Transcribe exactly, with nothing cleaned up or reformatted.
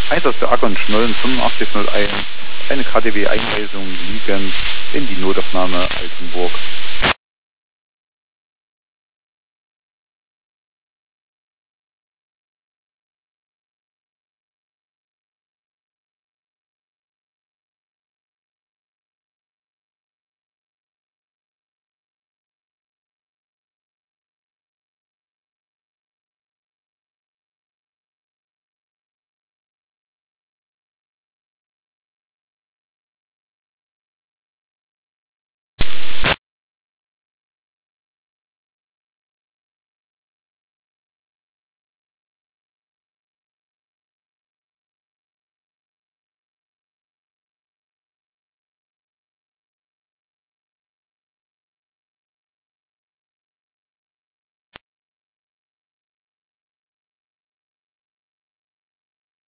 Einsatzfür Acker und Schnollen fünfundachtzig null eins, eine K D W-Einweisung liegend in die Notaufnahme Altenburg.